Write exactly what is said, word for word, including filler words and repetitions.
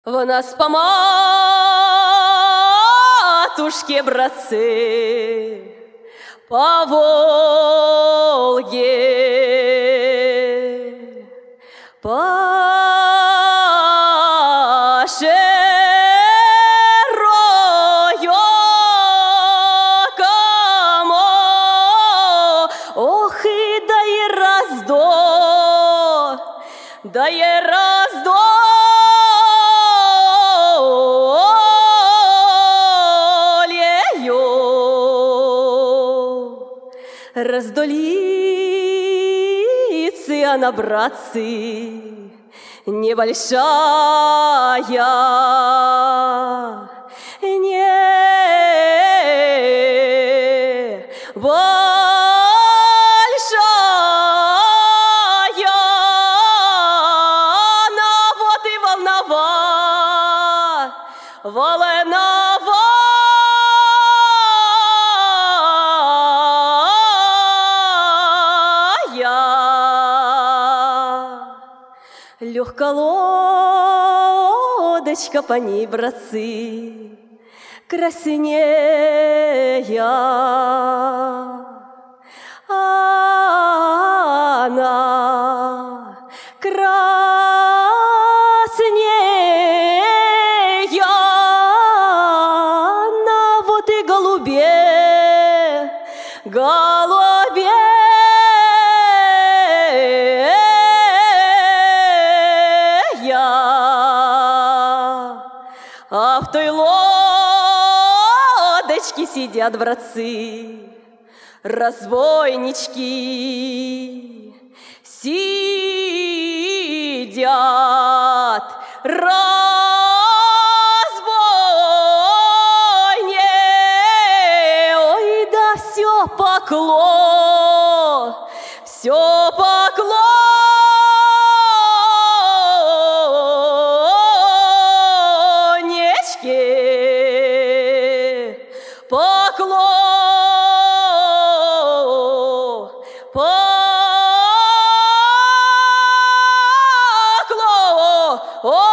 В нас по матушке, братцы, по Волге, по широкому, ох, и да и раздо, да и раздо. Раздолится она, братцы, небольшая, не большая, она вот и волнова, волнова. Легка лодочка по ней, братцы, краснея, она краснея, на вот и голубе, голубе. А в той лодочке сидят, братцы, разбойнички, сидят разбойне, ой, да все покло, все покло. Поклон, поклон,